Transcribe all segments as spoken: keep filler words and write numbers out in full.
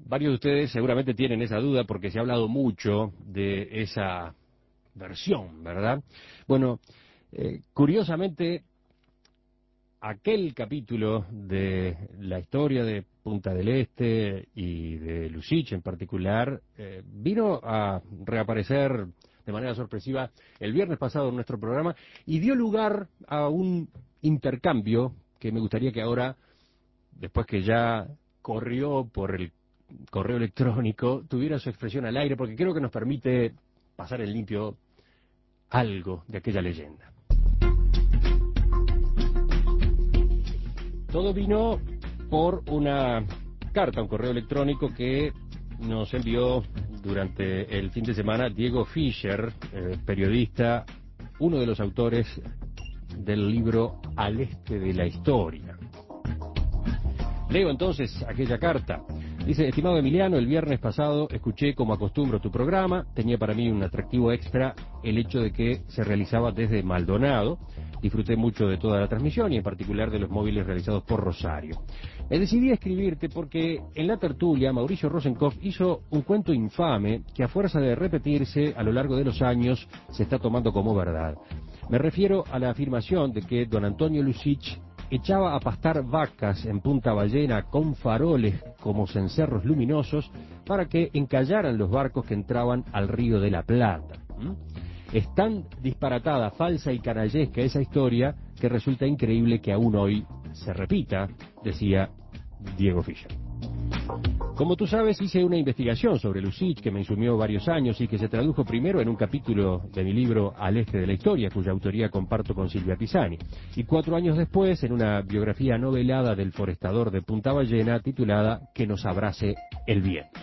Varios de ustedes seguramente tienen esa duda porque se ha hablado mucho de esa versión, ¿verdad? Bueno, eh, curiosamente, aquel capítulo de la historia de Punta del Este y de Lusic en particular eh, vino a reaparecer de manera sorpresiva el viernes pasado en nuestro programa y dio lugar a un intercambio que me gustaría que ahora, después que ya corrió por el correo electrónico, tuviera su expresión al aire, porque creo que nos permite pasar en limpio algo de aquella leyenda. Todo vino por una carta, un correo electrónico que nos envió durante el fin de semana Diego Fischer, eh, periodista, uno de los autores del libro Al Este de la Historia. Leo entonces aquella carta. Dice: estimado Emiliano, el viernes pasado escuché como acostumbro tu programa. Tenía para mí un atractivo extra el hecho de que se realizaba desde Maldonado. Disfruté mucho de toda la transmisión y en particular de los móviles realizados por Rosario. Me decidí a escribirte porque en la tertulia Mauricio Rosenkopf hizo un cuento infame que a fuerza de repetirse a lo largo de los años se está tomando como verdad. Me refiero a la afirmación de que don Antonio Lusic echaba a pastar vacas en Punta Ballena con faroles como cencerros luminosos para que encallaran los barcos que entraban al Río de la Plata. ¿Mm? Es tan disparatada, falsa y canallesca esa historia que resulta increíble que aún hoy se repita, decía Diego Fischer. Como tú sabes, hice una investigación sobre Lusic que me insumió varios años y que se tradujo primero en un capítulo de mi libro Al Este de la Historia, cuya autoría comparto con Silvia Pisani, y cuatro años después en una biografía novelada del forestador de Punta Ballena titulada Que nos abrace el viento.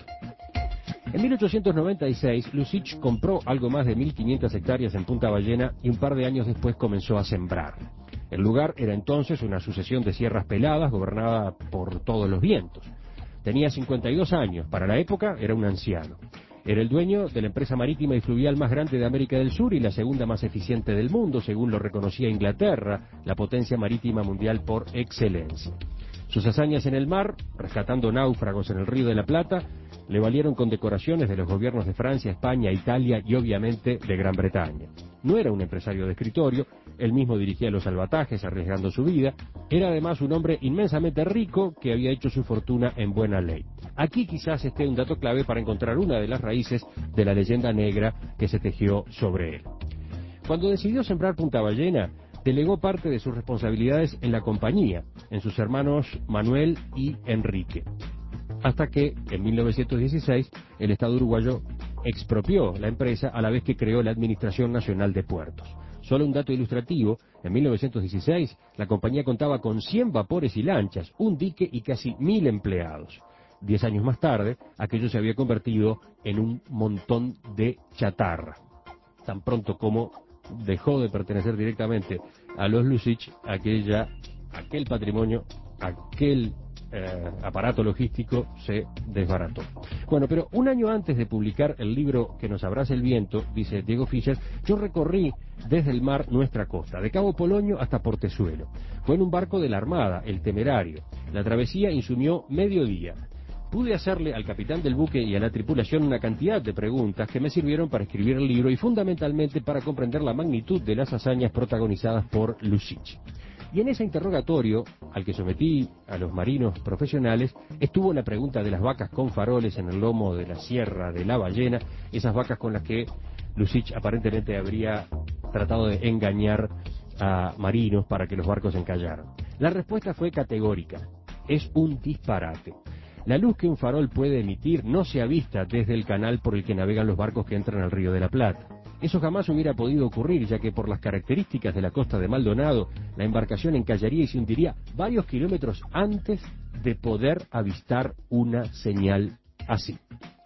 En mil ochocientos noventa y seis, Lusic compró algo más de mil quinientas hectáreas en Punta Ballena y un par de años después comenzó a sembrar. El lugar era entonces una sucesión de sierras peladas gobernada por todos los vientos. Tenía cincuenta y dos años, para la época era un anciano. Era el dueño de la empresa marítima y fluvial más grande de América del Sur y la segunda más eficiente del mundo, según lo reconocía Inglaterra, la potencia marítima mundial por excelencia. Sus hazañas en el mar, rescatando náufragos en el Río de la Plata, le valieron condecoraciones de los gobiernos de Francia, España, Italia y obviamente de Gran Bretaña. No era un empresario de escritorio, él mismo dirigía los salvatajes arriesgando su vida, era además un hombre inmensamente rico que había hecho su fortuna en buena ley. Aquí quizás esté un dato clave para encontrar una de las raíces de la leyenda negra que se tejió sobre él. Cuando decidió sembrar Punta Ballena, delegó parte de sus responsabilidades en la compañía, en sus hermanos Manuel y Enrique. Hasta que, en mil novecientos dieciséis, el Estado uruguayo expropió la empresa a la vez que creó la Administración Nacional de Puertos. Solo un dato ilustrativo: en mil novecientos dieciséis la compañía contaba con cien vapores y lanchas, un dique y casi mil empleados. Diez años más tarde, aquello se había convertido en un montón de chatarra. Tan pronto como dejó de pertenecer directamente a los Lusic, aquella, aquel patrimonio, aquel eh, aparato logístico se desbarató. Bueno, pero un año antes de publicar el libro Que nos abrace el viento, dice Diego Fischer, yo recorrí desde el mar nuestra costa, de Cabo Polonio hasta Portezuelo. Fue en un barco de la Armada, el Temerario. La travesía insumió medio día. Pude hacerle al capitán del buque y a la tripulación una cantidad de preguntas que me sirvieron para escribir el libro y fundamentalmente para comprender la magnitud de las hazañas protagonizadas por Lusic. Y en ese interrogatorio, al que sometí a los marinos profesionales, estuvo la pregunta de las vacas con faroles en el lomo de la Sierra de la Ballena, esas vacas con las que Lusic aparentemente habría tratado de engañar a marinos para que los barcos encallaran. La respuesta fue categórica: es un disparate. La luz que un farol puede emitir no se avista desde el canal por el que navegan los barcos que entran al Río de la Plata. Eso jamás hubiera podido ocurrir, ya que por las características de la costa de Maldonado, la embarcación encallaría y se hundiría varios kilómetros antes de poder avistar una señal así.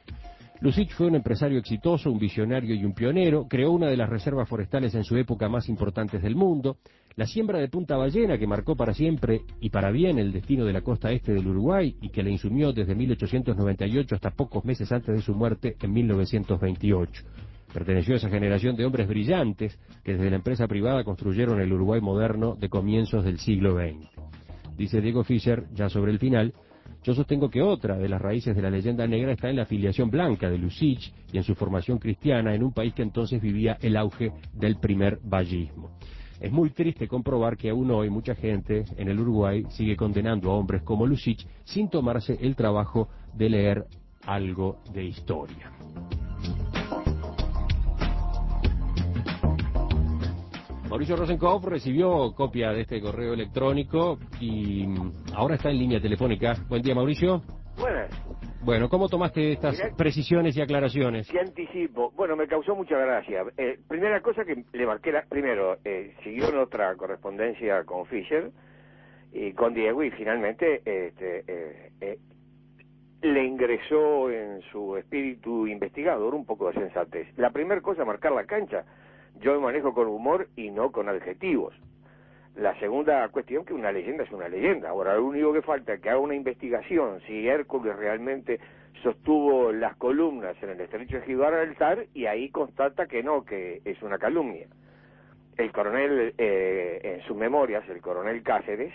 Lusic fue un empresario exitoso, un visionario y un pionero, creó una de las reservas forestales en su época más importantes del mundo. La siembra de Punta Ballena, que marcó para siempre y para bien el destino de la costa este del Uruguay y que la insumió desde mil ochocientos noventa y ocho hasta pocos meses antes de su muerte en mil novecientos veintiocho. Perteneció a esa generación de hombres brillantes que desde la empresa privada construyeron el Uruguay moderno de comienzos del siglo veinte. Dice Diego Fischer, ya sobre el final, Yo sostengo que otra de las raíces de la leyenda negra está en la filiación blanca de Lussich y en su formación cristiana en un país que entonces vivía el auge del primer vallismo. Es muy triste comprobar que aún hoy mucha gente en el Uruguay sigue condenando a hombres como Lussich sin tomarse el trabajo de leer algo de historia. Mauricio Rosenkopf recibió copia de este correo electrónico y ahora está en línea telefónica. Buen día, Mauricio. Buenas. Bueno, ¿cómo tomaste estas Mirá, precisiones y aclaraciones? ¿qué anticipo? Bueno, me causó mucha gracia. Eh, primera cosa que le marqué, la, primero, eh, siguió nuestra correspondencia con Fisher y con Diego y finalmente este, eh, eh, le ingresó en su espíritu investigador un poco de sensatez. La primera cosa, marcar la cancha. Yo me manejo con humor y no con adjetivos. La segunda cuestión, que una leyenda es una leyenda. Ahora, lo único que falta es que haga una investigación si Hércules realmente sostuvo las columnas en el estrecho de Gibraltar y ahí constata que no, que es una calumnia. El coronel, eh, en sus memorias, el coronel Cáceres,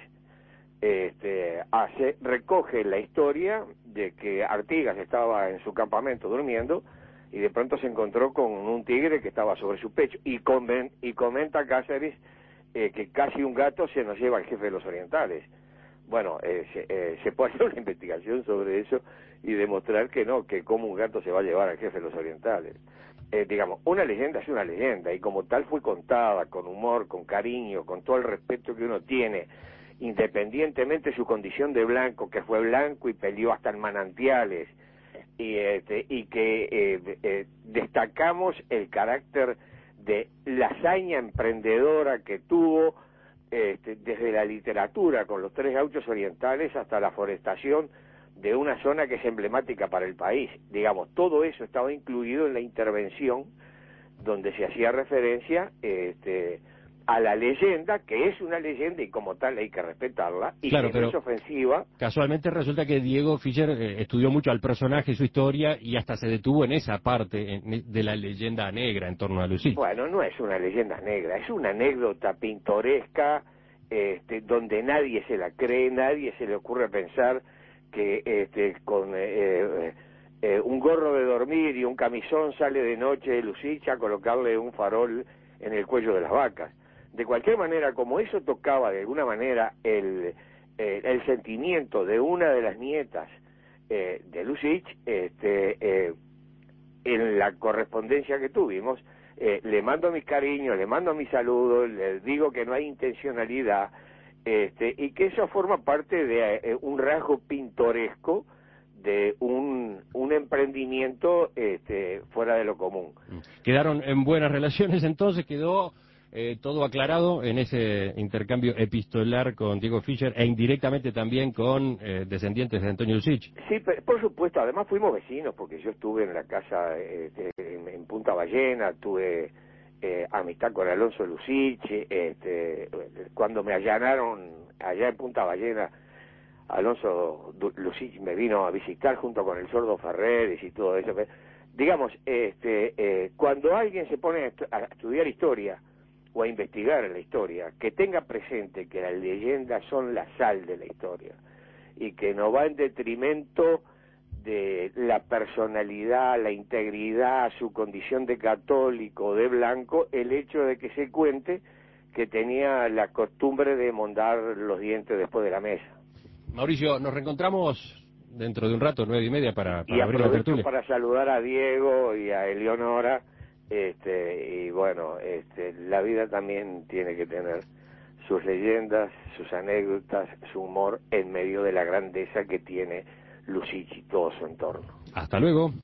este, hace, recoge la historia de que Artigas estaba en su campamento durmiendo y de pronto se encontró con un tigre que estaba sobre su pecho y, comen, y comenta Cáceres eh, que casi un gato se nos lleva al jefe de los orientales. Bueno, eh, se, eh, se puede hacer una investigación sobre eso y demostrar que no, que como un gato se va a llevar al jefe de los orientales. Eh, digamos, una leyenda es una leyenda y como tal fue contada con humor, con cariño, con todo el respeto que uno tiene, independientemente de su condición de blanco, que fue blanco y peleó hasta en manantiales, y, este, y que eh, eh, destacamos el carácter de la hazaña emprendedora que tuvo este, desde la literatura con los tres gauchos orientales hasta la forestación de una zona que es emblemática para el país. Digamos, todo eso estaba incluido en la intervención donde se hacía referencia este, a la leyenda, que es una leyenda y como tal hay que respetarla, y Claro, que pero no es ofensiva. casualmente resulta que Diego Fischer eh, estudió mucho al personaje, su historia, y hasta se detuvo en esa parte en, de la leyenda negra en torno a Lussich. Bueno, no es una leyenda negra, es una anécdota pintoresca, este, donde nadie se la cree, nadie se le ocurre pensar que este, con eh, eh, eh, un gorro de dormir y un camisón sale de noche Lussich a colocarle un farol en el cuello de las vacas. De cualquier manera, como eso tocaba de alguna manera el, eh, el sentimiento de una de las nietas eh, de Lussich, este, eh, en la correspondencia que tuvimos, eh, le mando mis cariños, le mando mis saludos, les digo que no hay intencionalidad, este, y que eso forma parte de eh, un rasgo pintoresco de un, un emprendimiento este, fuera de lo común. Quedaron en buenas relaciones, entonces quedó eh, todo aclarado en ese intercambio epistolar con Diego Fischer e indirectamente también con eh, descendientes de Antonio Lussich. Sí, por supuesto, además fuimos vecinos, porque yo estuve en la casa este, en, en Punta Ballena, tuve eh, amistad con Alonso Lussich, este, cuando me allanaron allá en Punta Ballena, Alonso Lussich me vino a visitar junto con el sordo Ferreres y todo eso. Digamos, este, eh, cuando alguien se pone a, estu a estudiar historia o a investigar la historia, que tenga presente que las leyendas son la sal de la historia y que no va en detrimento de la personalidad, la integridad, su condición de católico, de blanco, el hecho de que se cuente que tenía la costumbre de mondar los dientes después de la mesa. Mauricio, nos reencontramos dentro de un rato, nueve y media, para, para Y abrir la aprovecho tertulia. para saludar a Diego y a Eleonora, este, y bueno, este, la vida también tiene que tener sus leyendas, sus anécdotas, su humor en medio de la grandeza que tiene Lussich y todo su entorno. Hasta luego.